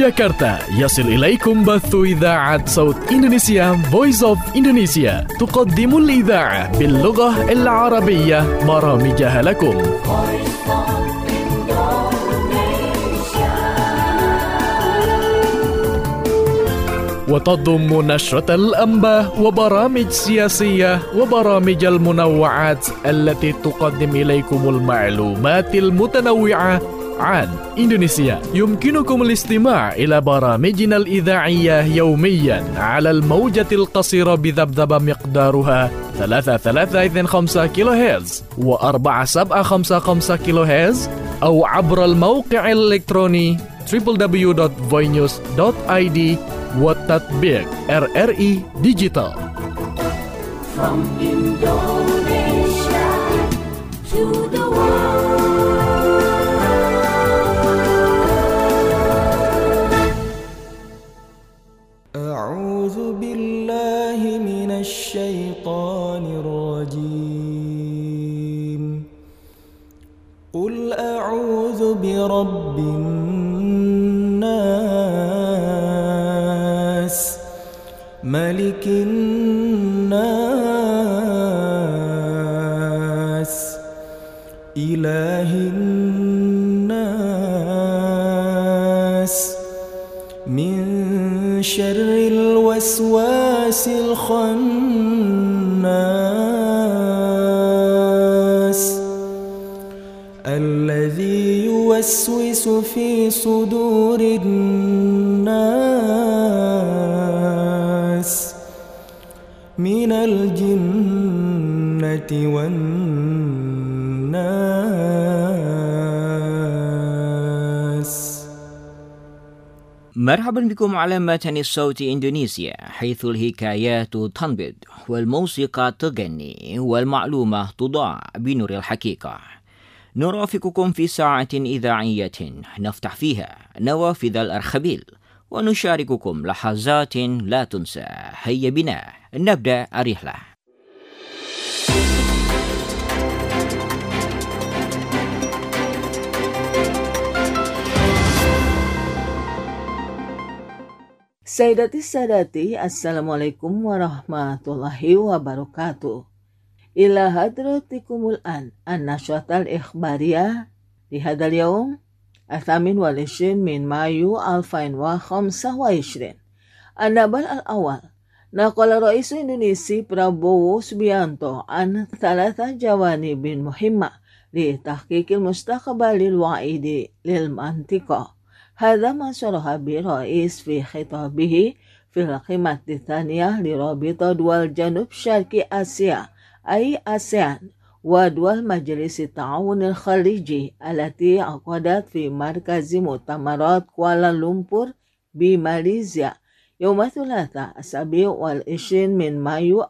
جاكرتا يصل إليكم بث إذاعة صوت إندونيسيا Voice of Indonesia تقدم الإذاعة باللغة العربية برامجها لكم. وتضم نشرة الأنباء وبرامج سياسية وبرامج المنوعات التي تقدم إليكم المعلومات المتنوعة عن إندونيسيا. يمكنكم الاستماع إلى برامجنا الإذاعية يوميا على الموجة القصيرة بذبذبة مقدارها 3325 كيلو هرتز و4755 كيلو هرتز أو عبر الموقع الإلكتروني www.voinews.id وتطبيق RRI Digital. From Indonesia to the world. أعوذ بالله من الشيطان الرجيم. قل أعوذ برب الناس ملك الناس إله الناس من شر الوسواس الخناس الذي يوسوس في صدور الناس من الجنة والناس. مرحبا بكم على متن الصوت إندونيسيا، حيث الحكايات تنبض والموسيقى تغني والمعلومة تضاع بنور الحقيقة. نرافقكم في ساعة إذاعية نفتح فيها نوافذ الأرخبيل ونشارككم لحظات لا تنسى. هيا بنا نبدأ الرحلة. Sayyidati, Assalamualaikum warahmatullahi wabarakatuh. Ila hadratikumul an-nashwatal ikhbariyah di hadal yaum Athamin walishin min Mayu 2025. An-nabal al-awal naqala Rais Indonesia Prabowo Subianto an thalatha jawanibin muhimma li tahqiqil mustaqbalil wa'idi lil mantiqa. Hadha ma syaraha bi Rais fi khitabihi fil qimati thaniyah li Rabita Dual Janub Syarqi Asia ay ASEAN ودول مجلس التعاون الخليجي التي عقدت في مركز مؤتمرات كوالالمبور بماليزيا يوم الثلاثاء 27 من مايو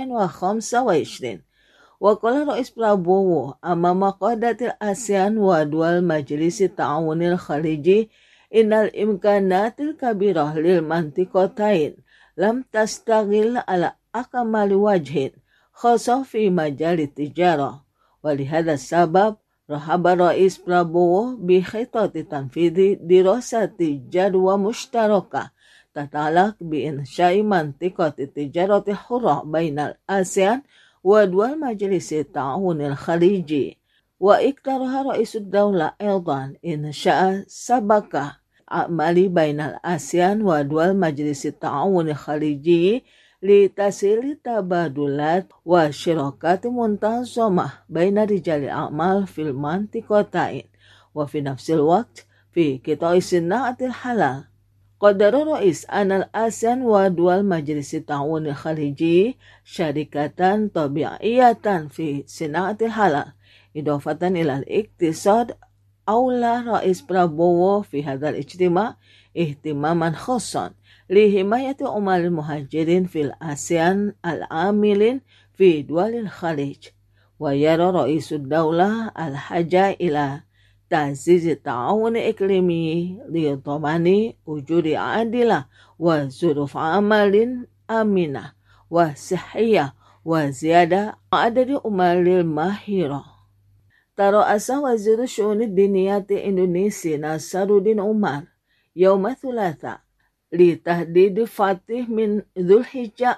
2025. وقال رئيس برابوو أمام قادة الآسيان ودول مجلس التعاون الخليجي إن الإمكانات الكبيرة للمنطقتين لم تستغل على أكمل وجه خاصة في مجال التجارة. ولهذا السبب رحب رئيس برابوو بخطة تنفيذ دراسة جدوى مشتركة تتعلق بإنشاء منطقة التجارة الحرة بين الآسيان ودول مجلس التعاون الخليجي. واقترح رئيس الدولة أيضا إنشاء شبكة عمل بين الآسيان ودول مجلس التعاون الخليجي لتسهيل التبادلات وشراكات منتظمة بين رجال الأعمال في المنطقتين. وفي نفس الوقت في قطاع صناعة الحلال قدر الرئيس أن الآسيان ودول مجلس التعاون الخليجي شركة طبيعية في صناعة الحلال. إضافة إلى الاقتصاد، أولى رئيس برابوو في هذا الاجتماع اهتماما خاصا لحماية عمال المهاجرين في الآسيان العاملين في دول الخليج. ويرى رئيس الدولة الحاجة إلى تعزيز التعاون الإقليمي لضمان وجود عادلة وظروف عمل آمنة وصحية وزيادة عدد عمال الماهرة. Tara'asa Wazir Syu'un Diniyati Indonesia Nasaruddin Umar يوم الثلاثاء لتهديد فاتح من ذو الحجة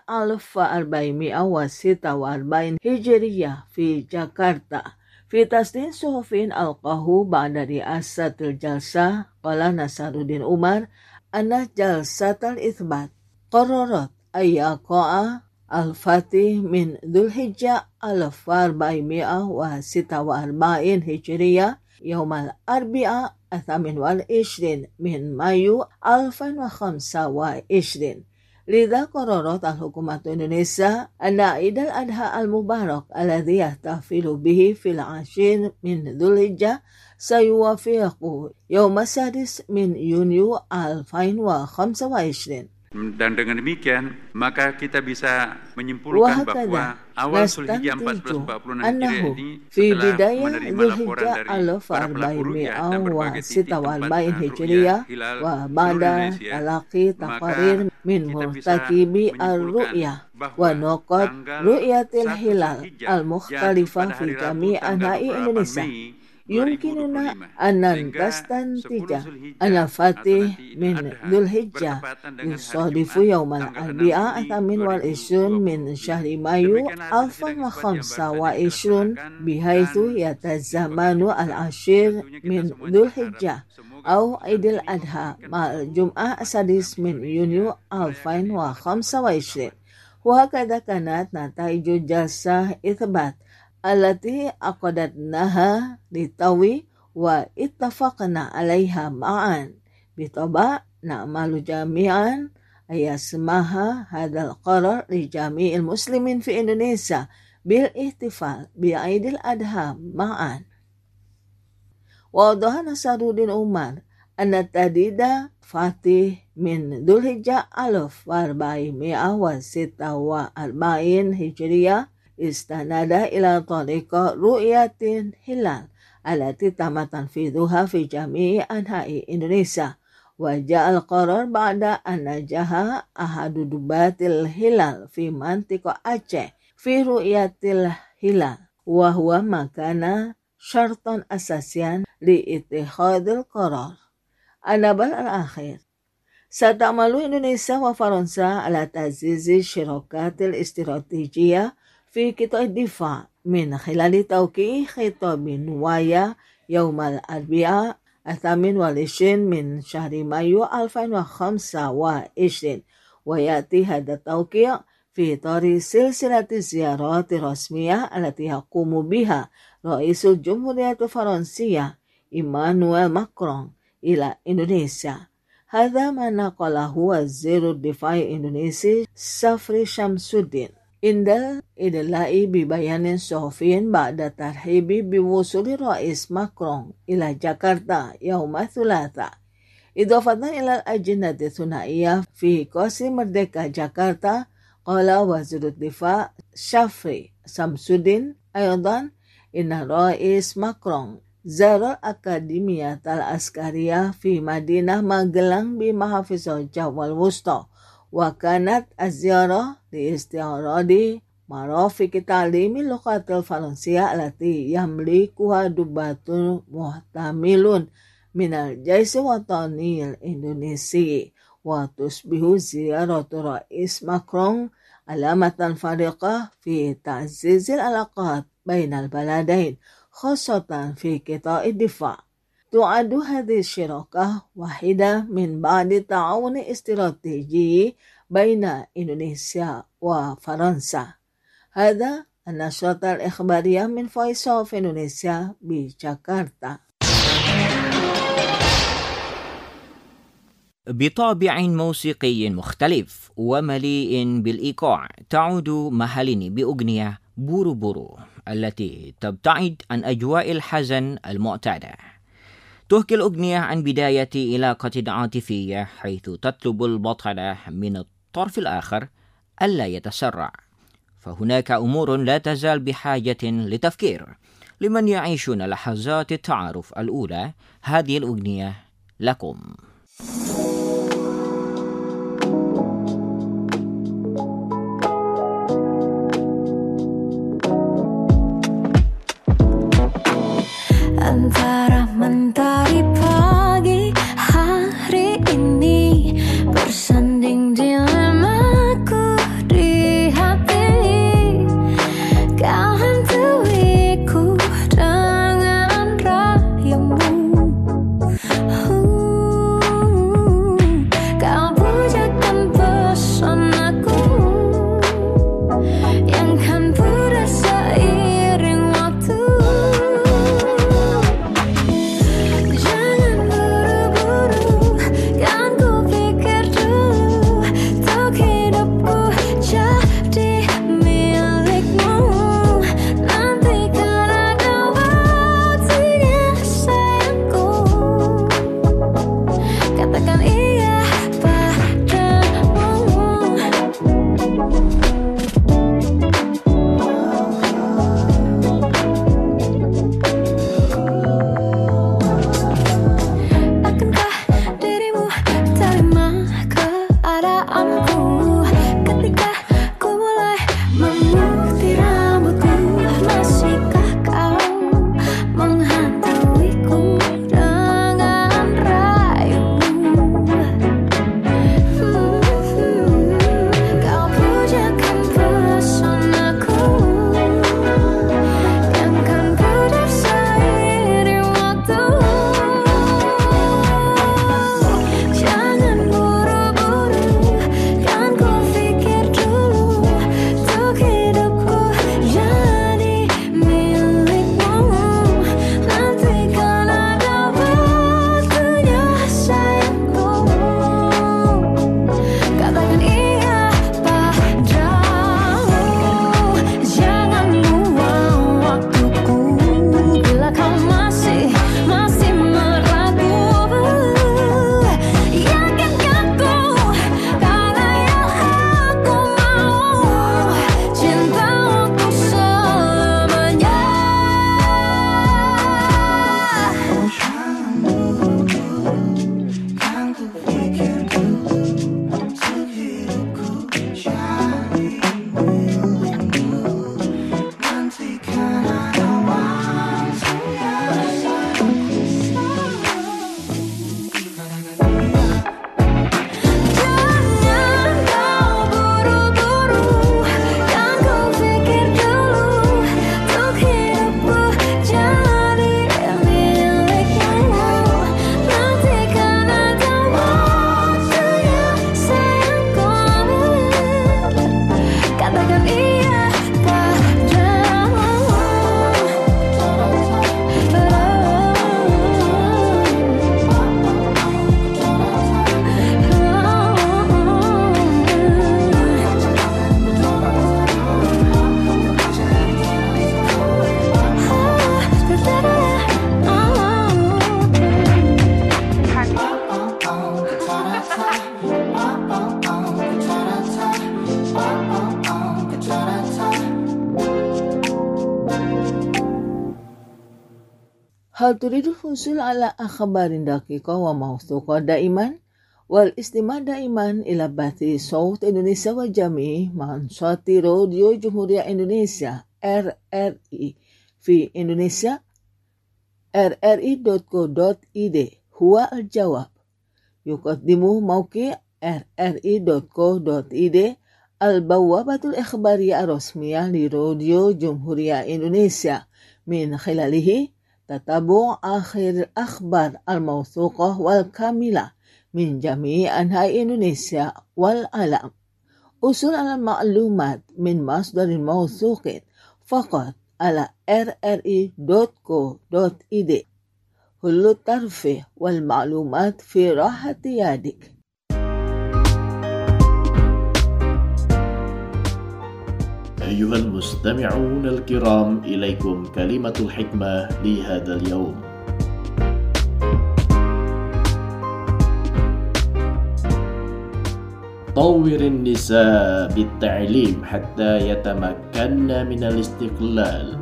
1446 هجرية في جاكرتا. في تصديق صحفي ألقاه بعد رئاسة الجلسة قال نصرالدين عمر أن جلسة الإثبات قررت أن يقع الفاتح من ذو الحجة 1446 هجرية يوم الأربعاء 28 من مايو 2025. لذا قررت الحكومة الإندونيسيا أن عيد الأضحى المبارك الذي يحتفل به في 10 من ذو الحجة سيوافق يوم 6 من يونيو 2025. Dan dengan demikian, maka kita bisa menyimpulkan bahwa awal Zulhijjah 1446 Hijriah ini setelah menerima laporan dari para pelaku ru'yah dan berbagai titik tempat ru'yah hilal seluruh Indonesia, min murtakibi ar-ru'yah wa nuqat ru'yatil hilal al-mukhtalifah fi jami' anha'i Indonesia. يمكننا أن نستنتج أن الفاتح من ذو الحجة يصادف يوم الأربعاء 28 من شهر مايو 2025 بحيث يتزامن 10 من ذو الحجة أو عيد الأضحى مع الجمعة 6 من يونيو 2025. وهكذا كانت نتائج جلسة إثبات التي عقدناها للتو واتفقنا عليها معا. بالطبع نعمل جميعا أن يسمح هذا القرار لجميع المسلمين في إندونيسيا بالاحتفال بعيد الأضحى معا. وأوضح نصرالدين عمر أن التهديد فاتح من ذو الحجة 1446 هجرية استند إلى طريقة رؤية الهلال التي تم تنفيذها في جميع أنحاء إندونيسيا. وجاء القرار بعد أن نجح أحد دبات الهلال في منطقة أعشى في رؤية الهلال، وهو ما كان شرطا أساسيا لاتخاذ القرار. النبأ الأخير، ستعمل إندونيسيا وفرنسا على تعزيز الشراكات الاستراتيجية في قطاع الدفاع من خلال توقيع خطاب نوايا يوم الأربعاء 28 من شهر مايو 2025. ويأتي هذا التوقيع في إطار سلسلة الزيارات الرسمية التي يقوم بها رئيس الجمهورية الفرنسية إيمانويل ماكرون إلى إندونيسيا. هذا ما نقله وزير الدفاع الإندونيسي سافري شمسودين عند الإدلاء ببيان صحفي بعد ترحيب بوصول الرئيس ماكرون إلى جاكرتا يوم الثلاثاء. إضافة إلى الأجندة الثنائية في قصر مردeka جاكرتا، قال وزير الدفاع سافري شمسودين أيضا إن الرئيس ماكرون زار الأكاديمية العسكرية في مدينة ماغلان بمحافظة جاوا الوسطى، وكانت الزيارة لاستعراض مرافق تعليم اللغة الفرنسية التي يملكها دبات محتملون من الجيش الوطني الإندونيسي. وتصبح زيارة الرئيس ماكرون علامة فارقة في تعزيز العلاقات بين البلدين خاصة في قطاع الدفاع. تعد هذه الشراكة واحدة من بعض التعاون الاستراتيجي بين إندونيسيا وفرنسا. هذا النشرة الإخبارية من Voice of Indonesia بجاكرتا. بطابع موسيقي مختلف ومليء بالإيقاع تعود مهاليني بأغنية بورو بورو التي تبتعد عن أجواء الحزن المعتادة. تحكي الأغنية عن بداية علاقة عاطفية حيث تطلب البطلة من الطرف الآخر ألا يتسرع، فهناك أمور لا تزال بحاجة لتفكير لمن يعيشون لحظات التعارف الأولى. هذه الأغنية لكم. Antara mentari pagi hari هل تريد الحصول على أخبار دقيقة وموثوقة دائما؟ والاستماع دائما إلى بث صوت إندونيسيا وجميع منصات راديو جمهورية إندونيسيا RRI في إندونيسيا. rri.co.id هو الجواب. يقدم موقع rri.co.id البوابة الإخبارية الرسمية لراديو جمهورية إندونيسيا. من خلاله تتابع آخر الأخبار الموثوقة والكاملة من جميع أنحاء إندونيسيا والعالم. حصول على المعلومات من مصدر موثوق فقط على rri.co.id. كل الترفيه والمعلومات في راحة يدك. أيها المستمعون الكرام، إليكم كلمة الحكمة لهذا اليوم. طور النساء بالتعليم حتى يتمكن من الاستقلال.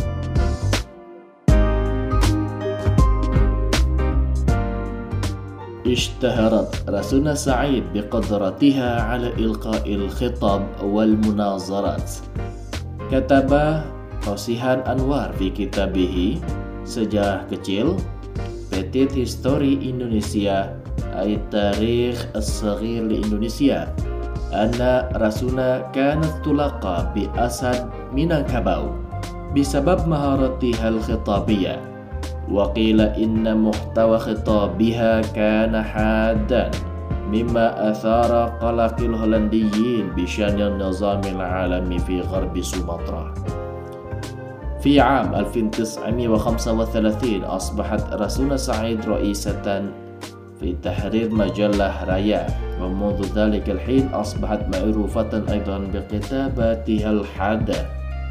اشتهرت رسونا سعيد بقدرتها على إلقاء الخطاب والمناظرات. كتب Rosihan Anwar في كتابه Sejarah Kecil Petit History Indonesia أي التاريخ الصغير لإندونيسيا أن رسونا كانت تلقى بأسد مينانكاباو بسبب مهارتها الخطابية. وقيل إن محتوى خطابها كان حادا مما أثار قلق الهولنديين بشأن النظام العالمي في غرب سومطرة. في عام 1935 أصبحت رسونا سعيد رئيسة في تحرير مجلة رايا، ومنذ ذلك الحين أصبحت معروفة أيضا بكتاباتها الحادة.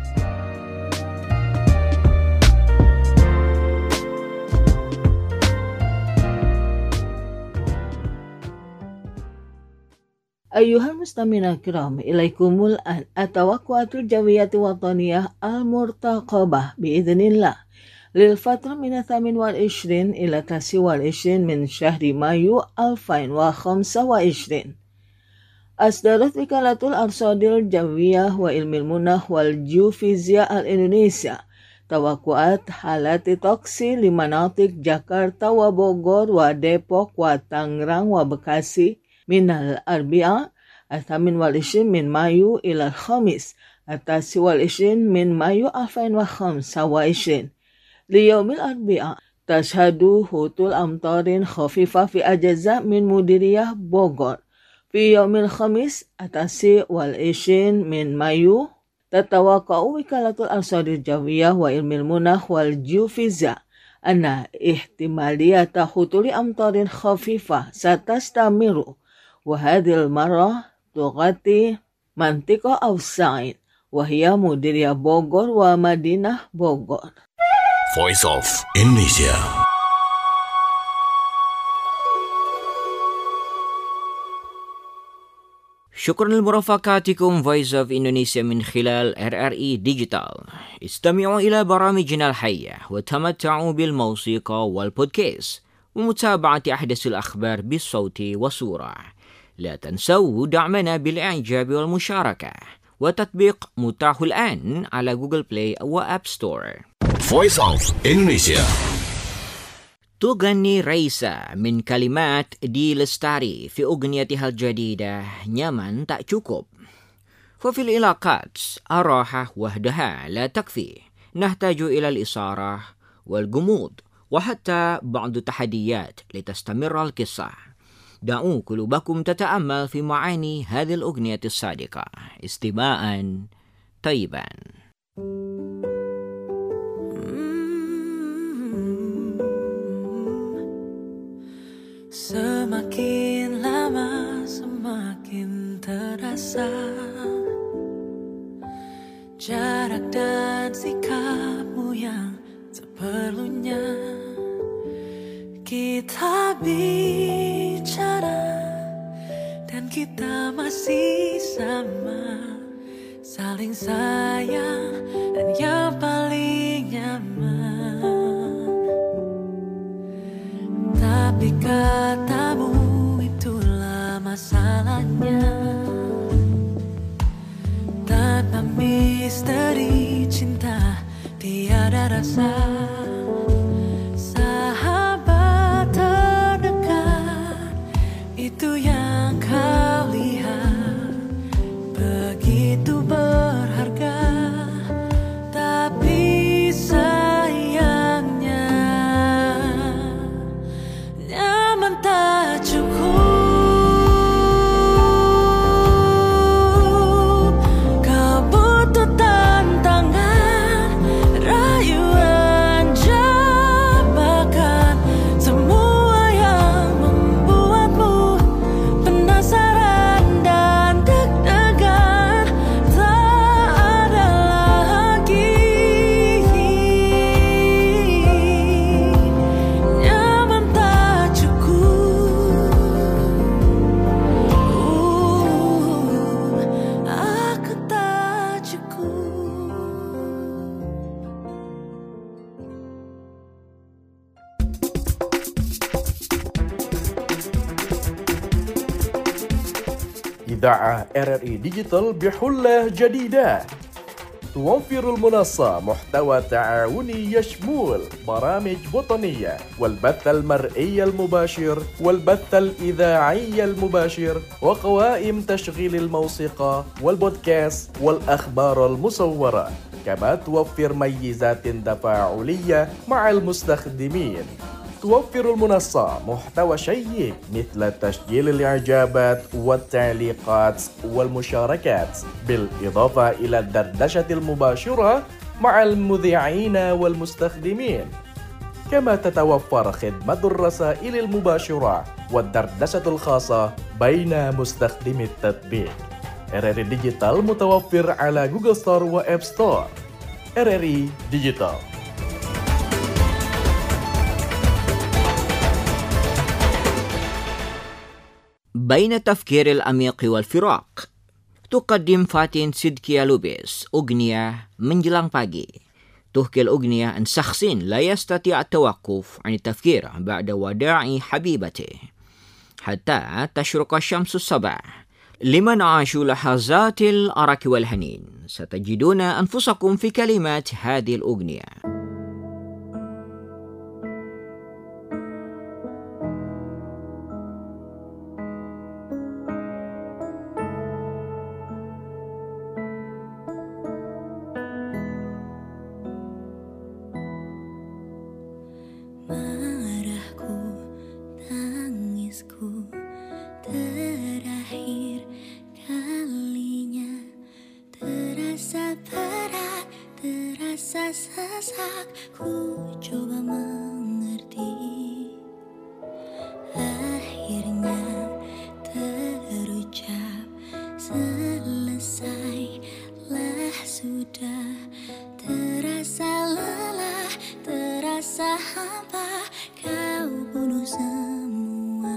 أيها المستمعون الكرام، إليكم الآن التوقعات الجوية الوطنية المرتقبة بإذن الله للفترة من 28 إلى 29 من شهر مايو 2025. أصدرت وكالة الأرصاد الجوية وعلم المناخ والجيوفيزياء الإندونيسيا توقعات حالات طقس لمناطق جاكرتا وبوغور وديبوك وتانغران وبكاسي من الأربعاء 28 من مايو إلى الخميس 29 من مايو 2025. ليوم الأربعاء تشهد هطول أمطار خفيفة في أجزاء من مديرية بوغور. في يوم الخميس 29 من مايو تتوقع وكالة الأرصاد الجوية وعلم المناخ والجيوفيزياء أن احتمالية هطول أمطار خفيفة ستستمر، وهذه المرة تغطي منطقة أوسع وهي مديرية بوغور ومدينة بوغور. Voice of Indonesia. شكرا لمرافقاتكم Voice of Indonesia من خلال RRI ديجيتال. استمعوا إلى برامجنا الحية وتمتعوا بالموسيقى والبودكاست ومتابعة أحدث الأخبار بالصوت والصورة. لا تنسوا دعمنا بالإعجاب والمشاركة، وتطبيق متاح الآن على جوجل بلاي وآب ستور. Voice of Indonesia. تغني ريسا من كلمات دي لستاري في أغنيتها الجديدة نyaman tak cukup. ففي العلاقات الراحة وحدها لا تكفي، نحتاج إلى الإثارة والغموض وحتى بعض التحديات لتستمر القصة. دعوا قلوبكم تتأمل في معاني هذه الأغنية الصادقة. استماعا طيبا. Semakin lama semakin terasa jarak dan sikapmu yang seperlunya kita bicara dan kita masih sama, saling sayang dan yang paling nyaman. di katamu, itulah masalahnya. Tanpa misteri cinta tiada rasa. Sahabat terdekat, itu yang kau lihat begitu berharga. Tapi sayangnya nyaman tak cukup. Kau butuh tantangan, rayuan, jebakan, semua yang membuatmu penasaran dan deg-degan. Tak ada lagi nyaman tak cukup. Aku tak cukup. إذاعة RRI ديجيتال بحلة جديدة توفر المنصة محتوى تعاوني يشمل برامج وطنية والبث المرئي المباشر والبث الإذاعي المباشر وقوائم تشغيل الموسيقى والبودكاست والأخبار المصورة. كما توفر ميزات تفاعلية مع المستخدمين. توفر المنصة محتوى شيق مثل تسجيل الإعجابات والتعليقات والمشاركات، بالإضافة إلى الدردشة المباشرة مع المذيعين والمستخدمين. كما تتوفر خدمة الرسائل المباشرة والدردشة الخاصة بين مستخدمي التطبيق. RRI ديجيتال متوفر على جوجل ستور وآب ستور. RRI ديجيتال. بين التفكير العميق والفراق تقدم فاتن صدقية لوبيس أغنية منجلان باجي. تحكي الأغنية عن شخص لا يستطيع التوقف عن التفكير بعد وداع حبيبته حتى تشرق الشمس الصباح. لمن عاشوا لحظات الأرق والحنين ستجدون أنفسكم في كلمات هذه الأغنية. Marahku, tangisku, terakhir kalinya. Terasa berat, terasa sesak. Ku coba mengerti. Akhirnya terucap, selesailah sudah. Terasa lelah, terasa hampa, kau bunuh semua.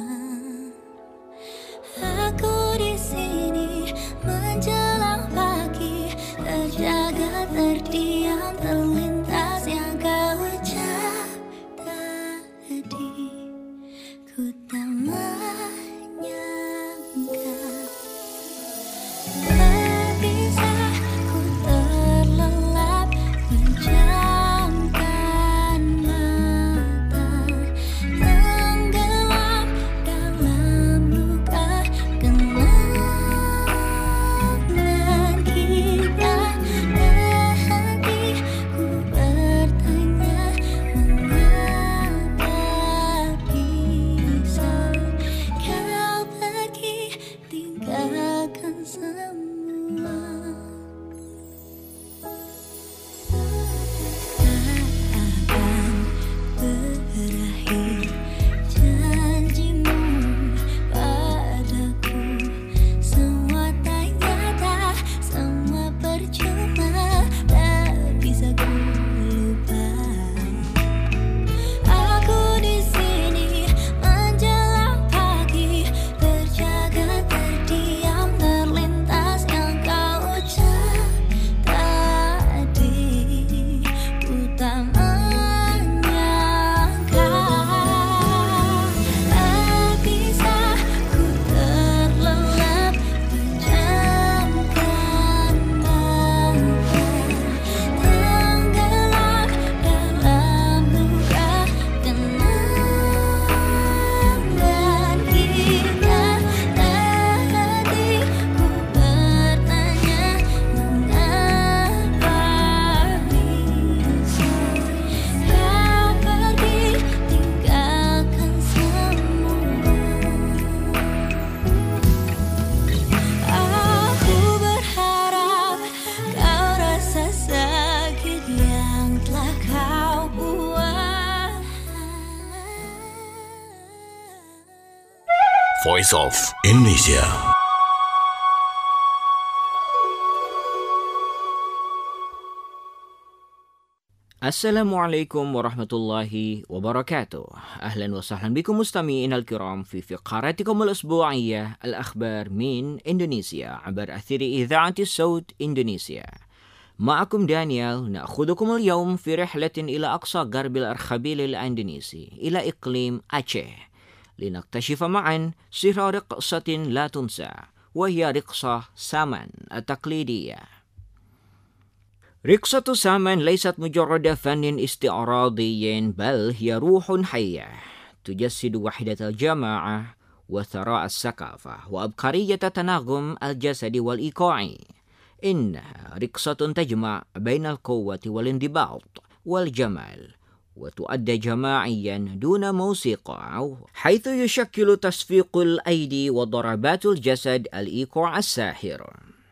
Aku di sini menjelang pagi, terjaga, terdiam, terlintas yang kau ucap tadi. Ku tak menyangka. Ku Voice of Indonesia. Assalamualaikum warahmatullahi wabarakatuh. أهلا وسهلا بكم مستمعين الكرام في فقراتكم الأسبوعية الأخبار من إندونيسيا عبر أثير إذاعة الصوت إندونيسيا. معكم دانيال. نأخذكم اليوم في رحلة إلى أقصى غرب الأرخبيل الإندونيسي إلى إقليم أتشه لنكتشف معا سر رقصة لا تنسى، وهي رقصة سامان التقليدية. رقصة سامان ليست مجرد فن استعراضي، بل هي روح حية تجسد وحدة الجماعة وثراء الثقافة وعبقرية تناغم الجسد والإيقاع. إنها رقصة تجمع بين القوة والانضباط والجمال، وتؤدى جماعيا دون موسيقى، حيث يشكل تصفيق الأيدي وضربات الجسد الإيقاع الساحر.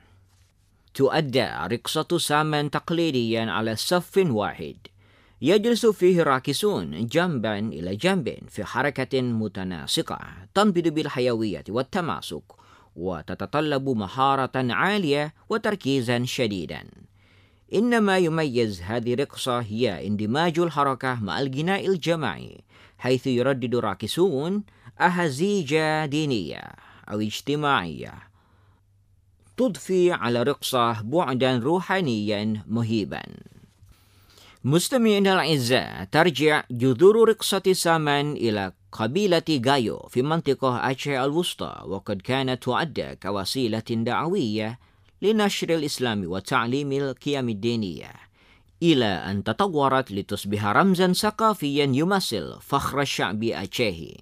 تؤدى رقصة سامان تقليديا على صف واحد يجلس فيه راقصون جنبا إلى جنب في حركة متناسقة تنبض بالحيوية والتماسك، وتتطلب مهارة عالية وتركيزا شديدا. إنما يميز هذه الرقصة هي اندماج الحركة مع الغناء الجماعي، حيث يردد الراقصون أهازيج دينية أو اجتماعية تضفي على رقصة بعدا روحانيا مهيبا. مستمعينا الأعزاء، ترجع جذور رقصة سامان إلى قبيلة غايو في منطقة أتشه الوسطى، وقد كانت تؤدى كوسيلة دعوية لنشر الإسلام وتعليم القيم الدينية، إلى أن تطورت لتصبح رمزا ثقافيا يمثل فخر الشعب أتشهي.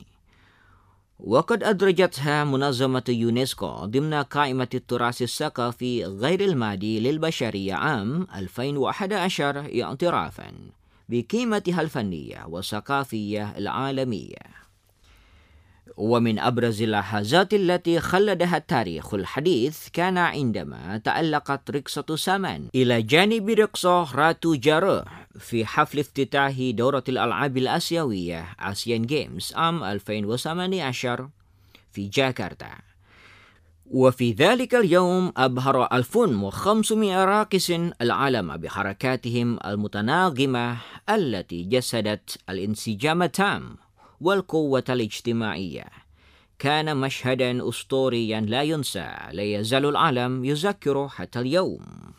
وقد أدرجتها منظمة يونسكو ضمن قائمة التراث الثقافي غير المادي للبشرية عام 2011 اعترافا بقيمتها الفنية والثقافية العالمية. ومن أبرز اللحظات التي خلدها التاريخ الحديث كان عندما تألقت رقصة سامان إلى جانب رقصة راتو جارو في حفل افتتاح دورة الألعاب الآسيوية آسيان جيمز عام 2018 في جاكرتا. وفي ذلك اليوم أبهر 1500 راقص العالم بحركاتهم المتناغمة التي جسدت الانسجام التام والقوة الاجتماعية. كان مشهدا أسطوريا لا ينسى، لا يزال العالم يذكره حتى اليوم.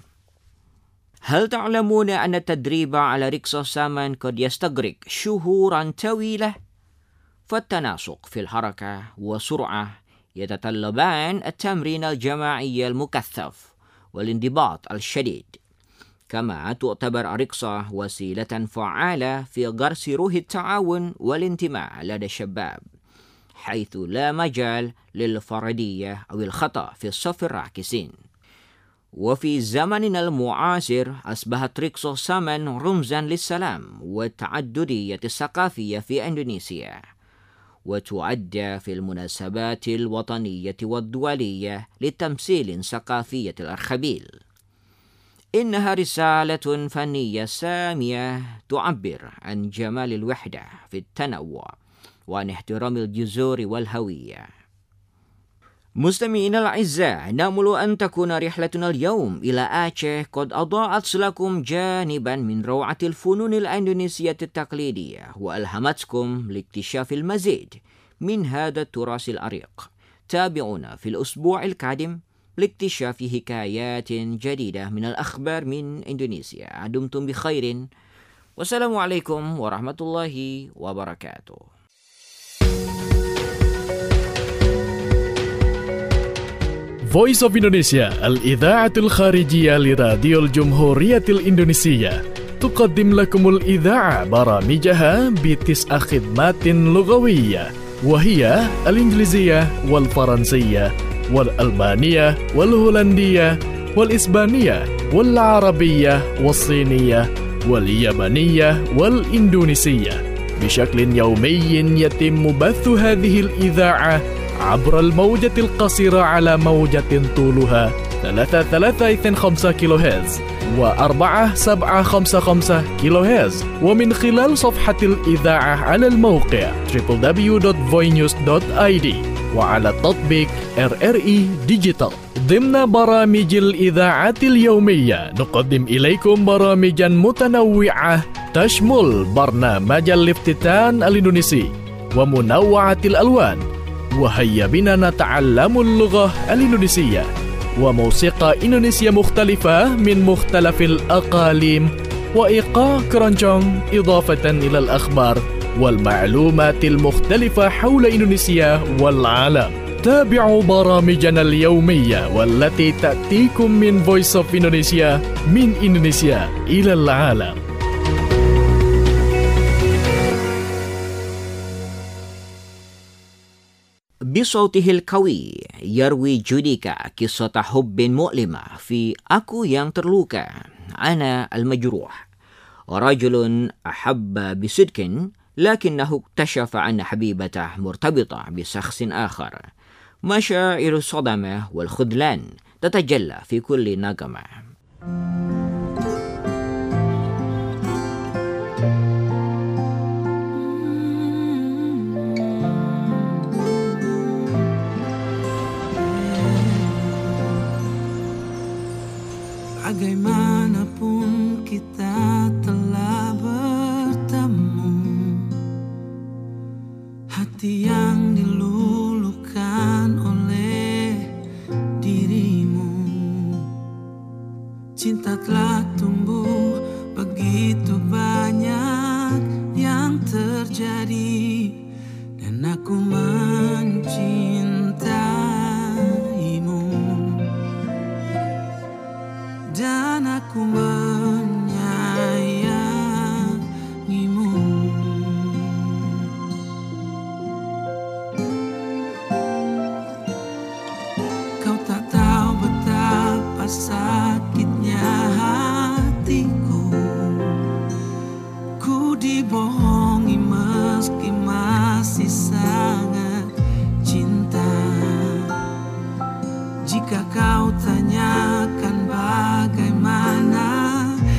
هل تعلمون أن التدريب على رقصة سامان قد يستغرق شهورا طويلة؟ فالتناسق في الحركة والسرعة يتطلبان التمرين الجماعي المكثف والانضباط الشديد. كما تعتبر الرقصة وسيلة فعالة في غرس روح التعاون والانتماء لدى الشباب، حيث لا مجال للفردية أو الخطأ في صف الراقصين. وفي زمننا المعاصر أصبحت رقصة سامان رمزا للسلام والتعددية الثقافية في إندونيسيا، وتؤدى في المناسبات الوطنية والدولية لتمثيل ثقافية الأرخبيل. إنها رسالة فنية سامية تعبر عن جمال الوحدة في التنوع وعن احترام الجذور والهوية. مستمعينا الأعزاء، نأمل أن تكون رحلتنا اليوم إلى أتشه قد أضاءت لكم جانبا من روعة الفنون الإندونيسية التقليدية، وألهمتكم لاكتشاف المزيد من هذا التراث العريق. تابعونا في الأسبوع القادم لاكتشاف حكايات جديدة من الأخبار من إندونيسيا. دمتم بخير، والسلام عليكم ورحمة الله وبركاته. Voice of Indonesia, الإذاعة الخارجية لراديو الجمهورية الإندونيسية، تقدم لكم الإذاعة برامجها ب9 خدمات لغوية، وهي الإنجليزية والفرنسية والألمانية والهولندية والإسبانية والعربية والصينية واليابانية والإندونيسية. بشكل يومي يتم بث هذه الإذاعة عبر الموجة القصيرة على موجة طولها 3325 كيلو هرتز و4755 كيلو هرتز، ومن خلال صفحة الإذاعة على الموقع www.voinews.id. وعلى تطبيق RRI ديجيتال. ضمن برامج الإذاعة اليومية نقدم إليكم برامجا متنوعة تشمل برنامج الافتتان الإندونيسي ومنوعة الألوان، وهيا بنا نتعلم اللغة الإندونيسية، وموسيقى إندونيسية مختلفة من مختلف الأقاليم، وإيقاع كرونجونج، إضافة إلى الأخبار والمعلومات المختلفة حول إندونيسيا والعالم. تابعوا برامجنا اليومية والتي تأتيكم من Voice of Indonesia من إندونيسيا إلى العالم. بصوته القوي يروي جوديكا قصة حب مؤلمة في أكو yang terluka أنا المجروح. رجل أحب بصدق لكنه اكتشف أن حبيبته مرتبطة بشخص آخر. مشاعر الصدمة والخذلان تتجلى في كل نغمة. Bagaimanapun kita telah bertemu, hati yang diluluhkan oleh dirimu, cinta telah tumbuh begitu banyak yang terjadi, dan aku mencintaimu. Dan aku menyayangimu. Kau tak tahu betapa sakitnya hatiku. Ku dibohongi meski masih sangat cinta. Jika kau tanyakan bagaimana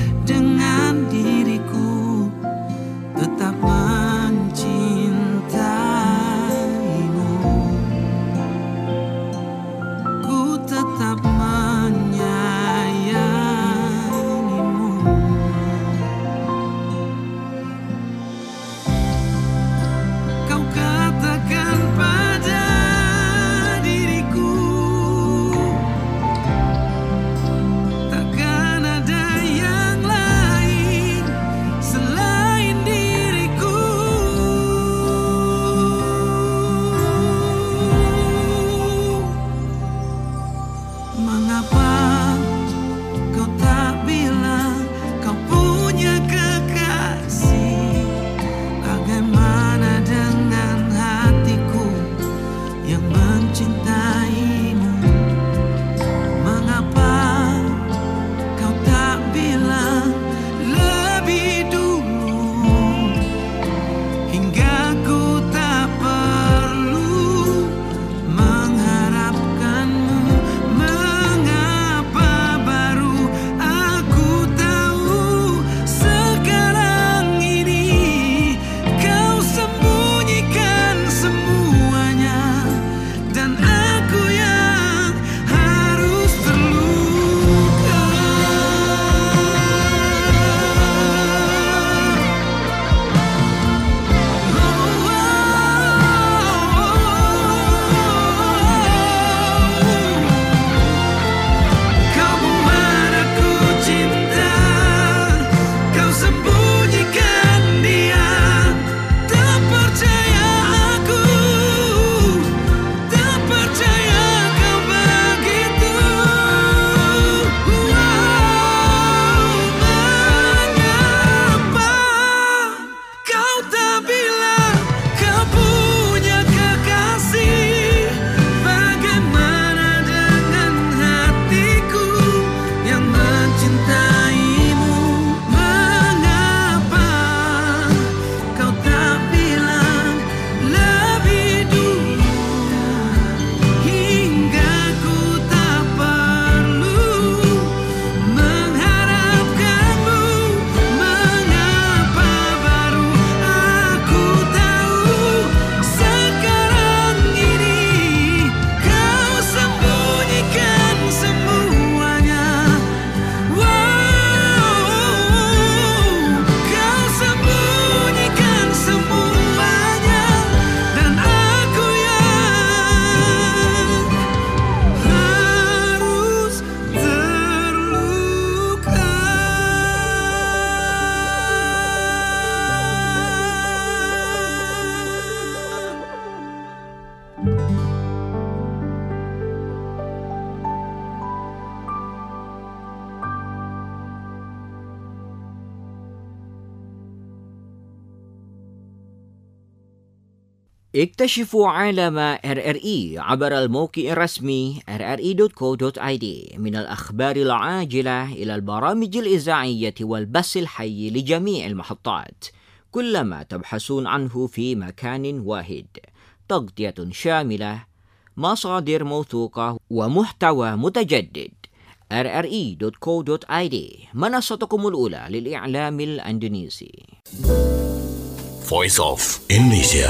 اكتشفوا عالم RRI عبر الموقع الرسمي rri.co.id من الأخبار العاجلة إلى البرامج الإذاعية والبث الحي لجميع المحطات، كلما تبحثون عنه في مكان واحد. تغطية شاملة، مصادر موثوقة ومحتوى متجدد. rri.co.id منصتكم الأولى للإعلام الأندونيسي. Voice of Indonesia.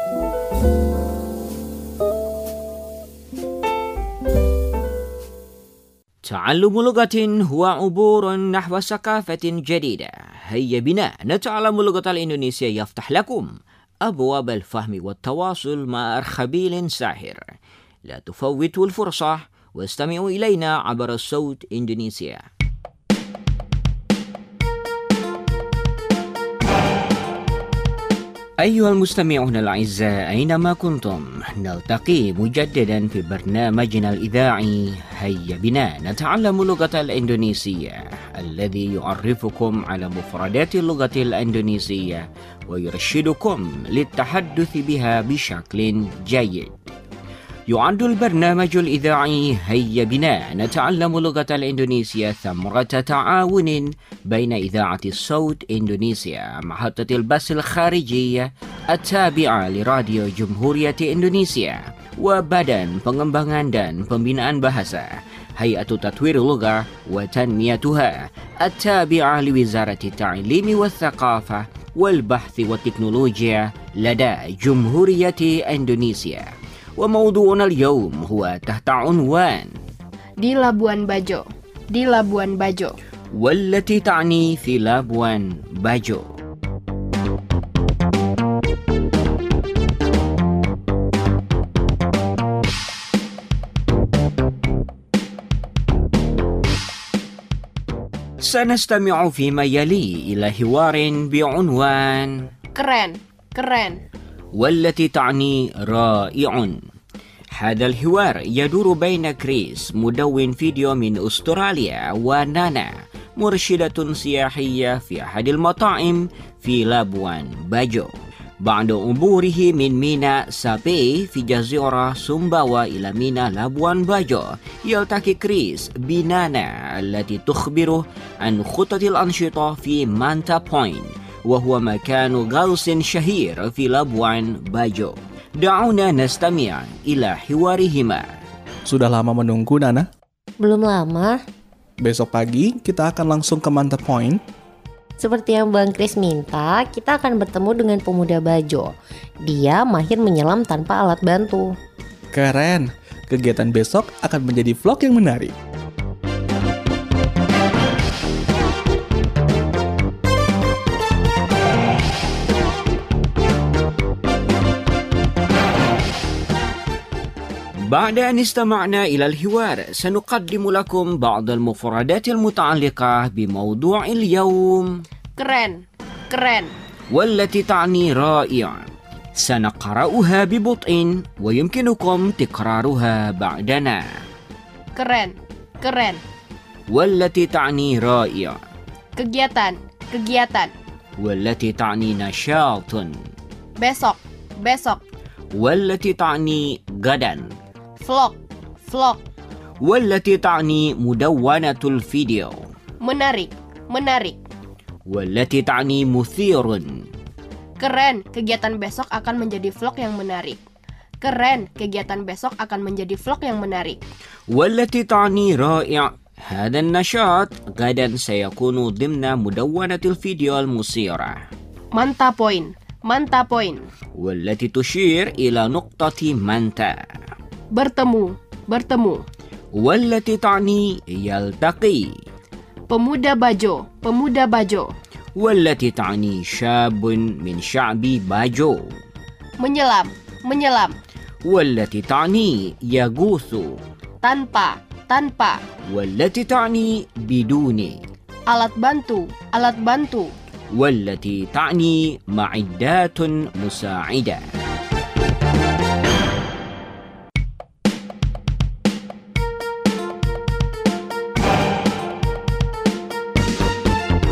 تعلم لغة هو عبور نحو ثقافة جديدة. هيا بنا نتعلم اللغة الإندونيسية يفتح لكم أبواب الفهم والتواصل مع أرخبيل ساحر. لا تفوتوا الفرصة واستمعوا إلينا عبر الصوت إندونيسيا. أيها المستمعون الأعزاء أينما كنتم، نلتقي مجددا في برنامجنا الإذاعي هيا بنا نتعلم اللغة الإندونيسية، الذي يعرفكم على مفردات اللغة الإندونيسية ويرشدكم للتحدث بها بشكل جيد. يعد البرنامج الإذاعي هيا بنا نتعلم اللغة الإندونيسية ثمرة تعاون بين إذاعة الصوت إندونيسيا، محطة البث الخارجية التابعة لراديو جمهورية إندونيسيا، وبدن pengembangan dan pembinaan bahasa هيئة تطوير اللغة وتنميتها التابعة لوزارة التعليم والثقافة والبحث والتكنولوجيا لدى جمهورية إندونيسيا. وموضوعنا اليوم هو تحت عنوان di Labuan Bajo. Di Labuan Bajo. والتي تعني في لابوان باجو. سنستمع فيما يلي إلى حوار بعنوان Keren, keren. والتي تعني رائع. هذا الحوار يدور بين كريس مدون فيديو من أستراليا ونانا مرشدة سياحية في أحد المطاعم في لابوان باجو. بعد عبوره من ميناء سابي في جزيرة سومباوا إلى ميناء لابوان باجو، يلتقي كريس بنانا التي تخبره عن خطة الأنشطة في مانتا بوينت، وهو مكان غوص شهير في لابوان باجو. دعونا نستمع إلى حوارهما. Sudah lama menunggu, Nana? Belum lama. Besok pagi kita akan langsung ke Manta Point. Seperti yang Bang Chris minta, kita akan bertemu dengan pemuda Bajo. Dia mahir menyelam tanpa alat bantu. Keren. Kegiatan besok akan menjadi vlog yang menarik. بعد أن استمعنا إلى الحوار سنقدم لكم بعض المفردات المتعلقة بموضوع اليوم. Keren, keren. والتي تعني رائع. سنقرأها ببطء ويمكنكم تكرارها بعدنا. Keren, keren. والتي تعني رائع. Kegiatan, kegiatan. والتي تعني نشاط. Besok, besok. والتي تعني غدا. Vlog, vlog. والتي تعني مدونة الفيديو. Menarik, menarik. والتي تعني مثير. Keren, kegiatan besok akan menjadi vlog yang menarik. Keren, kegiatan besok akan menjadi vlog yang menarik. والتي تعني رائع. هذا النشاط غدا سيكون ضمن مدونة الفيديو المثيرة. Manta Point, Manta Point. والتي تشير إلى نقطة مانتا. Bertemu, bertemu. والتي تعني يلتقي. Pemuda Bajo, pemuda Bajo. والتي تعني شاب من شعب باجو. Menyelam, menyelam. والتي تعني يغوص. Tanpa, tanpa. والتي تعني بدون. Alat bantu, alat bantu. والتي تعني معدات مساعدة.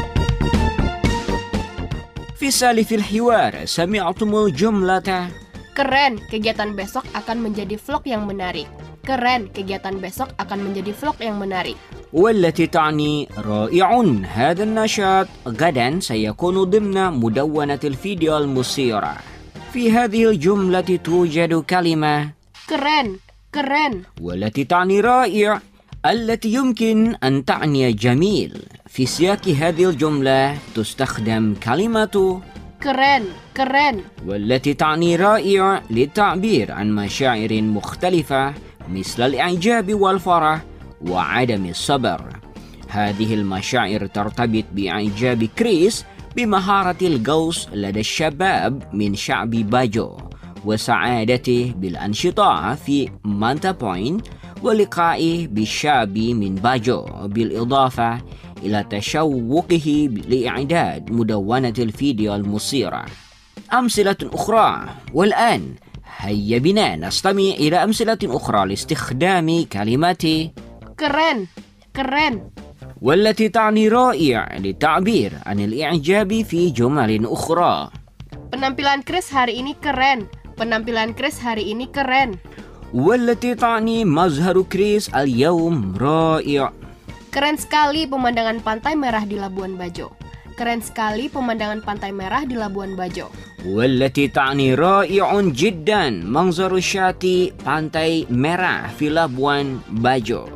في سالف الحوار سمعتم الجملة Keren, kegiatan besok akan menjadi vlog yang menarik. Keren, kegiatan besok akan menjadi vlog yang menarik. والتي تعني رائع هذا النشاط غدا سيكون ضمن مدونة الفيديو المثيرة. في هذه الجملة توجد كلمة keren, keren. والتي تعني رائع التي يمكن أن تعني جميل. في سياق هذه الجملة تستخدم كلمة keren, keren. والتي تعني رائع للتعبير عن مشاعر مختلفة مثل الإعجاب والفرح وعدم الصبر. هذه المشاعر ترتبط بإعجاب كريس بمهارة الغوص لدى الشباب من شعب باجو وسعادته بالأنشطة في مانتا بوينت ولقائه بالشاب من باجو بالإضافة إلى تشوقه لإعداد مدونة الفيديو المثيرة. أمثلة أخرى. والآن هيا بنا نستمع إلى أمثلة أخرى لاستخدام كلمات keren, keren. والتي تعني رائع للتعبير عن الإعجاب في جمل أخرى. Penampilan Chris hari ini keren. Penampilan Chris hari ini keren. والتي تعني مظهر كريس اليوم رائع. Keren sekali pemandangan pantai merah di Labuan Bajo. Keren sekali pemandangan pantai merah di Labuan Bajo. والتي تعني رائع جدا منظر شاطئ pantai merah في Labuan Bajo.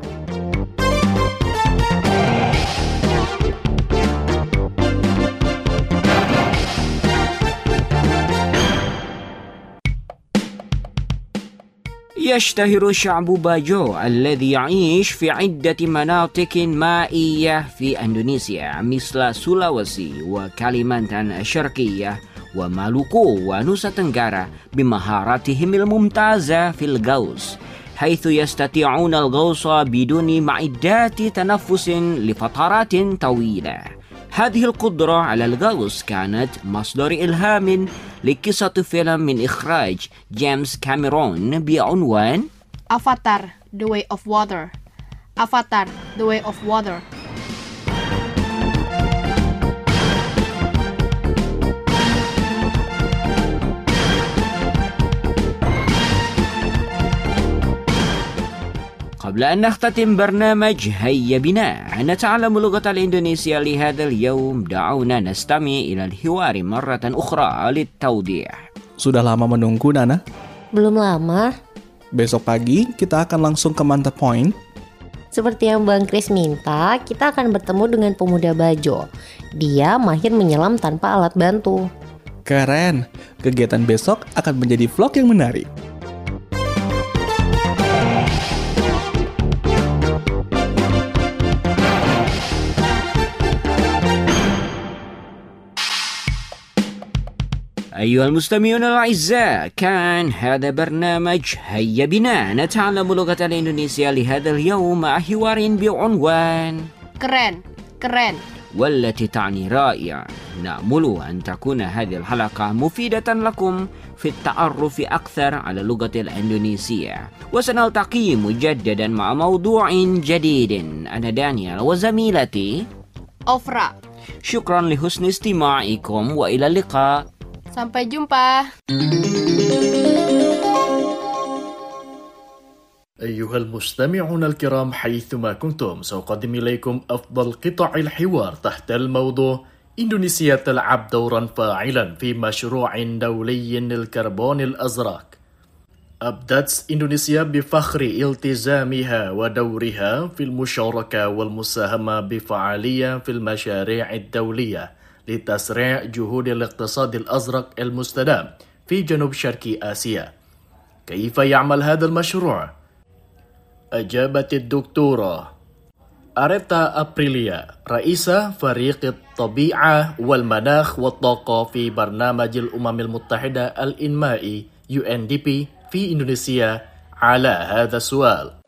يشتهر شعب باجو الذي يعيش في عدة مناطق مائية في إندونيسيا مثل سولاوسي وكاليمانتان الشرقية ومالوكو ونوسا تنغارا بمهاراتهم الممتازة في الغوص، حيث يستطيعون الغوص بدون معدات تنفس لفترات طويلة. هذه القدرة على الغوص كانت مصدر إلهام لقصة فيلم من إخراج جيمس كاميرون بعنوان Avatar: The Way of Water. Avatar: The Way of Water. قبل أن نختتم برنامج هيا بنا نتعلم اللغة الإندونيسية لهذا اليوم، دعونا نستمع إلى الحوار مرة أخرى للتوضيح. Sudah lama menunggu, Nana? Belum lama. Besok pagi kita akan langsung ke Manta Point. Seperti yang Bang Chris minta, kita akan bertemu dengan pemuda Bajo. Dia mahir menyelam tanpa alat bantu. Keren, kegiatan besok akan menjadi vlog yang menarik. أيها المستمعون الأعزاء، كان هذا برنامج هيا بنا نتعلم اللغة الإندونيسية لهذا اليوم مع حوار بعنوان Keren, keren. والتي تعني رائع. نأمل أن تكون هذه الحلقة مفيدة لكم في التعرف أكثر على اللغة الإندونيسية، وسنلتقي مجددا مع موضوع جديد. أنا دانيال وزميلتي Ofra. شكرا لحسن استماعكم وإلى اللقاء. Sampai jumpa. أيها المستمعون الكرام حيثما كنتم، سأقدم إليكم أفضل قطع الحوار تحت الموضوع إندونيسيا تلعب دورا فاعلا في مشروع دولي للكربون الأزرق. أبدت إندونيسيا بفخر التزامها ودورها في المشاركة والمساهمة بفعالية في المشاريع الدولية لتسريع جهود الاقتصاد الأزرق المستدام في جنوب شرق آسيا. كيف يعمل هذا المشروع؟ أجابت الدكتورة أريتا أبريليا رئيسة فريق الطبيعة والمناخ والطاقة في برنامج الأمم المتحدة الإنمائي UNDP في إندونيسيا على هذا السؤال.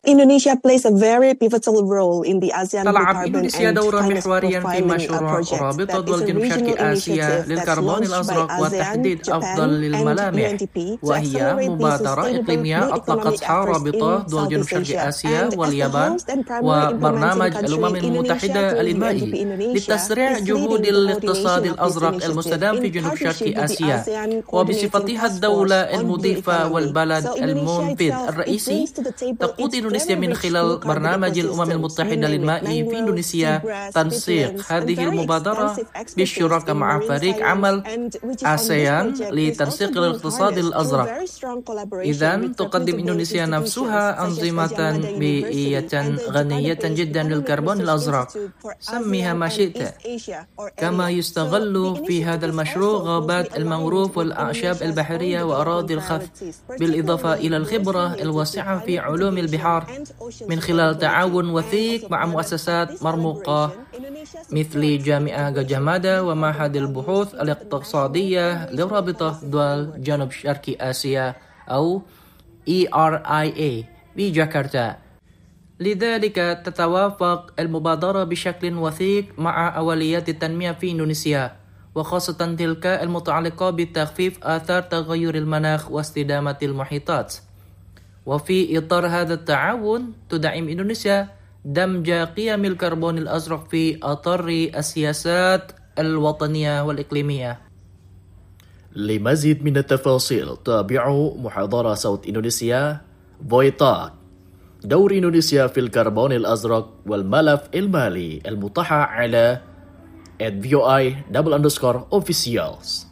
Indonesia plays a very pivotal role in the ASEAN تلعب إندونيسيا دورا محوريا في مشروع رابطة دول جنوب شرق آسيا للكربون الأزرق وتحديد أفضل للملامح، وهي مبادرة إقليمية أطلقتها رابطة دول جنوب شرق آسيا واليابان وبرنامج الأمم المتحدة الإنمائي لتسريع جهود الاقتصاد الأزرق المستدام في جنوب شرق آسيا. وبصفتها الدولة المضيفة والبلد المنفذ الرئيسي، تقود إندونيسيا من خلال برنامج الأمم المتحدة للمائي في إندونيسيا تنسيق هذه المبادرة بالشراكة مع فريق عمل آسيان لتنسيق الاقتصاد الأزرق. إذن تقدم إندونيسيا نفسها أنظمة بيئية غنية جدا للكربون الأزرق، سميها ما شئت. كما يستغل في هذا المشروع غابات المنغروف والأعشاب البحرية وأراضي الخف، بالإضافة إلى الخبرة الواسعة في علوم البحار من خلال تعاون وثيق مع مؤسسات مرموقة مثل جامعة غجah Mada ومعهد البحوث الاقتصادية لرابطة دول جنوب شرق آسيا أو ERIA في جاكرتا. لذلك تتوافق المبادرة بشكل وثيق مع أولويات التنمية في إندونيسيا، وخاصة تلك المتعلقة بتخفيف آثار تغير المناخ واستدامة المحيطات. وفي إطار هذا التعاون تدعم إندونيسيا دمج قيم الكربون الأزرق في أطر السياسات الوطنية والإقليمية. لمزيد من التفاصيل تابعوا محاضرة صوت إندونيسيا فويتاك، دور إندونيسيا في الكربون الأزرق والملف المالي، المطحى على @VOI_officials.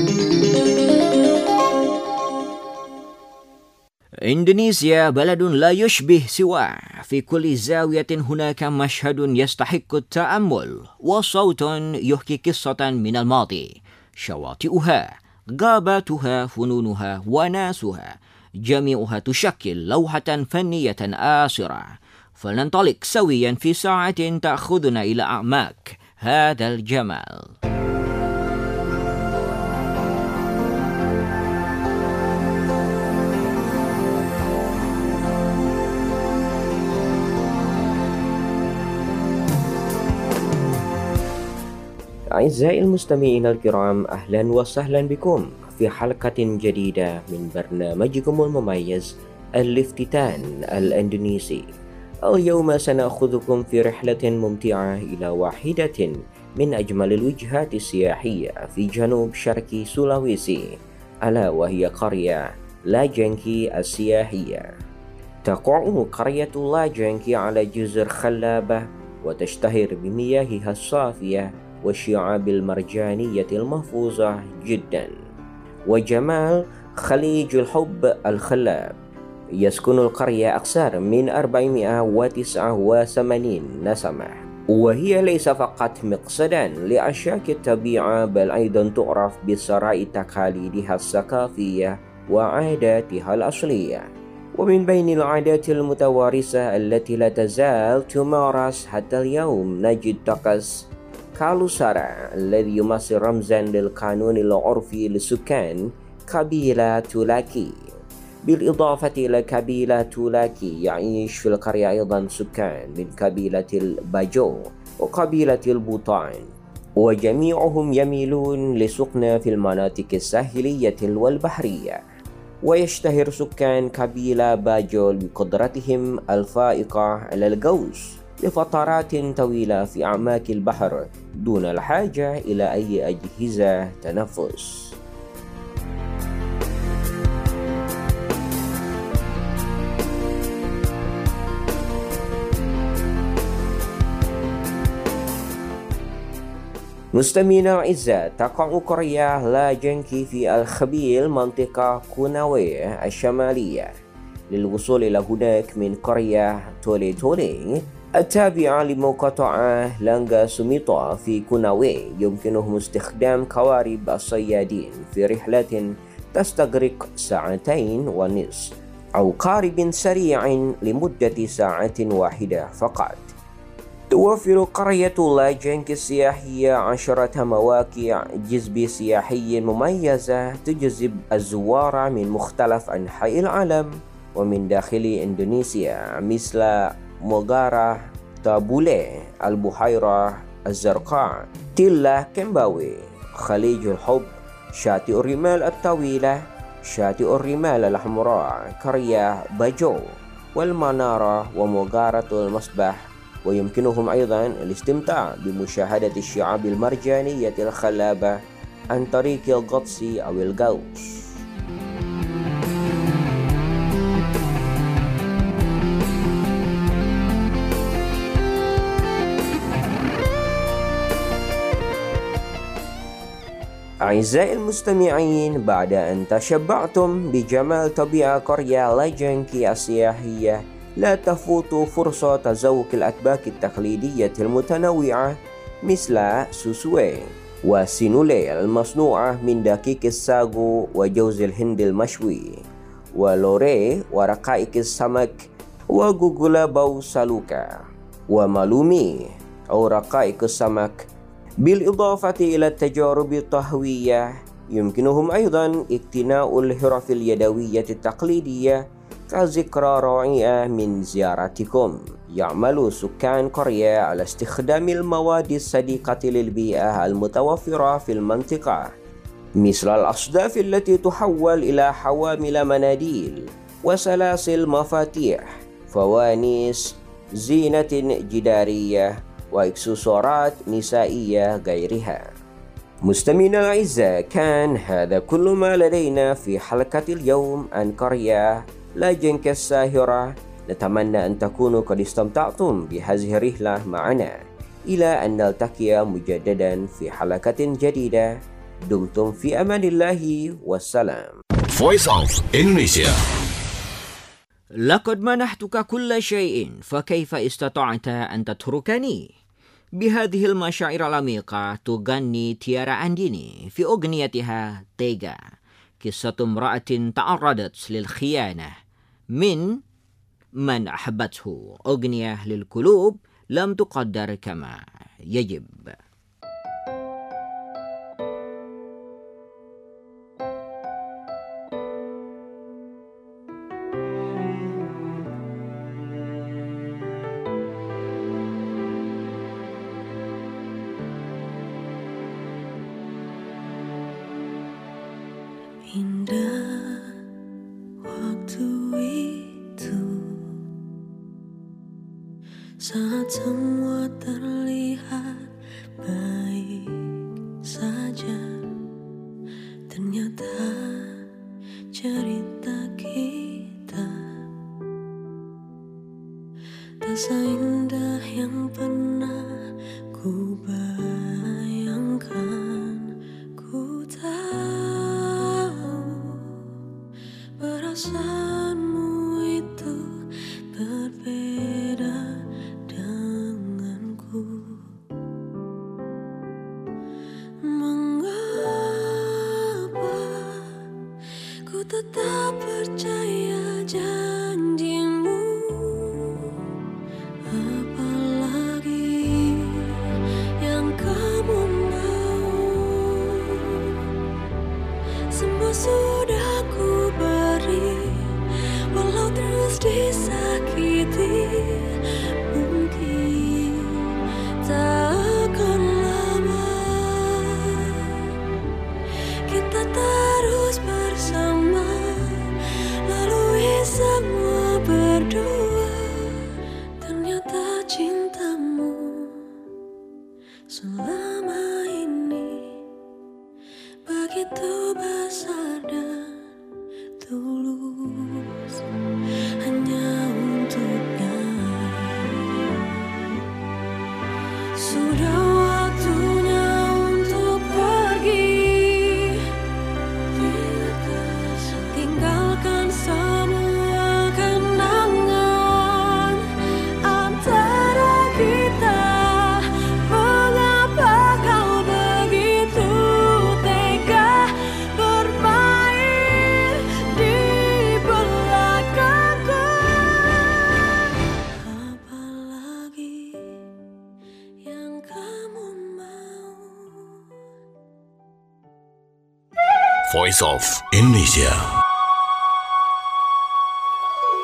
إندونيسيا بلد لا يشبه سواه، في كل زاوية هناك مشهد يستحق التأمل وصوت يحكي قصة من الماضي. شواطئها، غاباتها، فنونها وناسها، جميعها تشكل لوحة فنية آسرة. فلننطلق سويا في ساعة تأخذنا إلى أعماق هذا الجمال. أعزائي المستمعين الكرام، أهلا وسهلا بكم في حلقة جديدة من برنامجكم المميز الافتتان الإندونيسي. اليوم سنأخذكم في رحلة ممتعة إلى واحدة من أجمل الوجهات السياحية في جنوب شرق سولاويسي، ألا وهي قرية لاجنكي السياحية. تقع قرية لاجنكي على جزر خلابة، وتشتهر بمياهها الصافية والشعاب المرجانية المحفوظة جدا وجمال خليج الحب الخلاب. يسكن القرية أكثر من 489 نسمة، وهي ليس فقط مقصدا لعشاق الطبيعة بل أيضا تعرف بثراء تقاليدها الثقافية وعاداتها الأصلية. ومن بين العادات المتوارثة التي لا تزال تمارس حتى اليوم نجد طقس كالوسارا الذي يمثل رمزا للقانون العرفي لسكان قبيلة تولاكي. بالإضافة إلى قبيلة تولاكي يعيش في القرية أيضا سكان من قبيلة الباجو وقبيلة البوطان، وجميعهم يميلون لسكن في المناطق الساحلية والبحرية. ويشتهر سكان قبيلة باجو بقدرتهم الفائقة على الغوص لفترات طويلة في أعماق البحر دون الحاجة إلى أي أجهزة تنفس. مستمعينا الأعزاء، تقع قرية لاجنكي في الخبيل منطقة كوناوي الشمالية. للوصول إلى هناك من قرية تولي تولي التابعة لمقاطعة لانغا سوميطو في كوناوي يمكنهم استخدام قوارب الصيادين في رحلة تستغرق 2.5 ساعات أو قارب سريع لمدة 1 ساعة فقط. توفر قرية لاجنكي السياحية 10 مواقع جذب سياحي مميزة تجذب الزوار من مختلف أنحاء العالم، ومن داخل إندونيسيا مثل موغارة تابولي البحيرة الزرقاء تلة كمباوي خليج الحب شاطئ الرمال الطويلة شاطئ الرمال الحمراء قرية باجو والمنارة ومغارة المصباح. ويمكنهم أيضا الاستمتاع بمشاهدة الشعاب المرجانية الخلابة عن طريق الغطس أو الغوص. أعزائي المستمعين، بعد أن تشبعتم بجمال طبيعة قرية لاجنكي السياحية، لا تفوتوا فرصة تذوق الأطباق التقليدية المتنوعة مثل سوسوي وسينولي المصنوعة من دقيق الساغو وجوز الهند المشوي، ولوري ورقائق السمك، وغوغولا باو سالوكا ومالومي أو رقائق السمك. بالإضافة إلى التجارب الطهوية، يمكنهم أيضا اقتناء الحرف اليدوية التقليدية كذكرى رائعة من زيارتكم. يعمل سكان قرية على استخدام المواد الصديقة للبيئة المتوفرة في المنطقة، مثل الأصداف التي تحول إلى حوامل مناديل وسلاسل مفاتيح، فوانيس، زينة جدارية، وإكسسوارات نسائية غيرها. مستمعينا الأعزاء، كان هذا كل ما لدينا في حلقة اليوم عن قرية لاجنك الساهرة. نتمنى أن تكونوا قد استمتعتم بهذه الرحلة معنا. إلى أن نلتقي مجددا في حلقة جديدة. دمتم في أمان الله والسلام. Voice of Indonesia. لقد منحتك كل شيء، فكيف استطعت أن تتركني؟ بهذه المشاعر العميقة تغني تيارا أنديني في أغنيتها تيغا، قصة امرأة تعرضت للخيانة من أحبته. أغنية للقلوب لم تقدر كما يجب. Indah waktu itu saat semua terlihat baik saja. Ternyata cerita kita tak seindah yang pernah ku bayangkan. Ku tahu perasaanmu itu berbeda denganku. Mengapa ku tetap percaya janjimu? Apalagi yang kamu mau. Semua sudah ku beri, walau terus disakiti. Mungkin tak akan lama kita terus bersama, lalui semua berdua. Ternyata cintamu selama ini begitu besar dan tulus, hanya untuknya. Sudah waktunya untuk pergi, tinggalkan semua kenangan antara kita. Mengapa kau begitu tega bermain di belakangku? Apalagi yang kamu mau. Voice of Indonesia.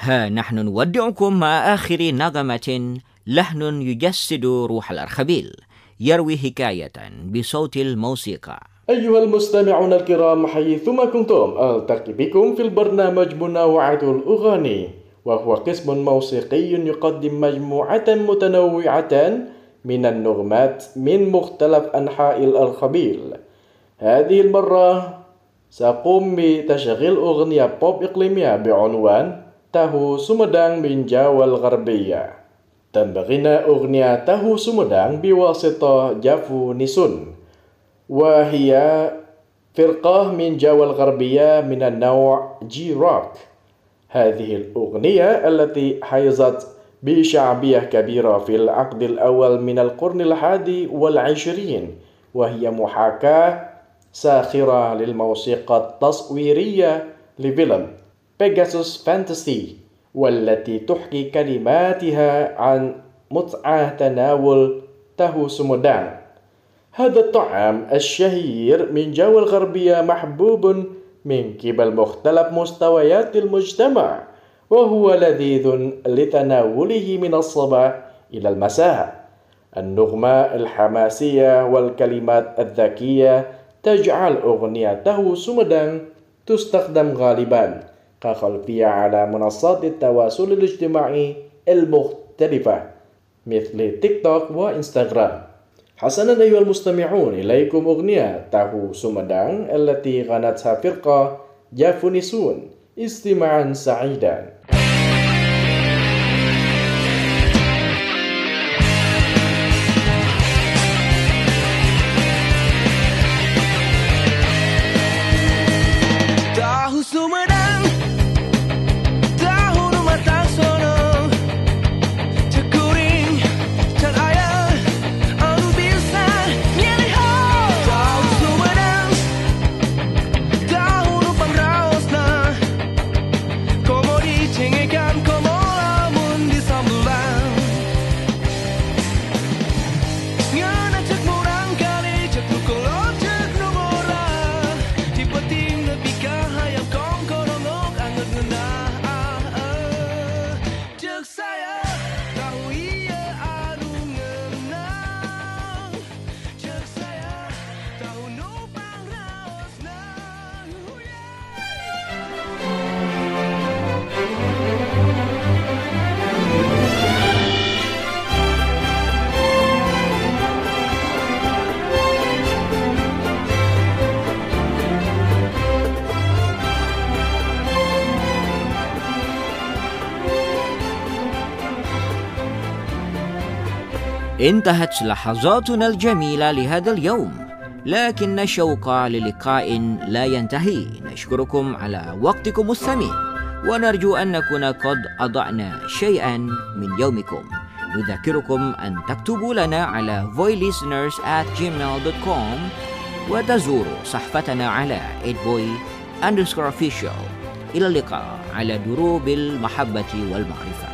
ها نحن نودعكم مع آخر نغمة لحن يجسد روح الأرخبيل يروي حكاية بصوت الموسيقى. أيها المستمعون الكرام حيثما كنتم، ألتقي بكم في البرنامج منوعة الأغاني، وهو قسم موسيقي يقدم مجموعة متنوعة من النغمات من مختلف أنحاء الأرخبيل. هذه المرة سأقوم بتشغيل أغنية بوب إقليمية بعنوان Tahu Sumedang من جاوا الغربية. تنبغينا أغنية Tahu Sumedang بواسطة جافو نيسون، وهي فرقة من جاوا الغربية من النوع جي روك. هذه الأغنية التي حيزت بشعبية كبيرة في العقد الأول من القرن ال21، وهي محاكاة ساخرة للموسيقى التصويرية لفيلم بيجاسوس فانتسي، والتي تحكي كلماتها عن متعة تناول تاهو سومدang. هذا الطعام الشهير من جاوا الغربية محبوب من قبل مختلف مستويات المجتمع، وهو لذيذ لتناوله من الصباح إلى المساء. النغمة الحماسية والكلمات الذكية تجعل أغنية تاهو سومدang تستخدم غالبا كخلفية على منصات التواصل الاجتماعي المختلفة مثل تيك توك وإنستغرام. حسنا أيها المستمعون، إليكم أغنية تاهو سومدang التي غنتها فرقة جافو نيسون. استماعا سعيدا. Tahu Sumedang, tahu rumah tang sono, cekuring can ayah, anu bisa nyeri ho. Tahu Sumedang, tahu rupang raosna, komo dicengekan, komo lamun disambelan. Ngana cek murang kali, cek nukolot, cek numora, tipe-tipe nepika. انتهت لحظاتنا الجميلة لهذا اليوم، لكن الشوق للقاء لا ينتهي. نشكركم على وقتكم الثمين، ونرجو أن نكون قد أضعنا شيئا من يومكم. نذكركم أن تكتبوا لنا على voilisteners@gmail.com، وتزوروا صفحتنا على 8boy_official. إلى اللقاء على دروب المحبة والمعرفة.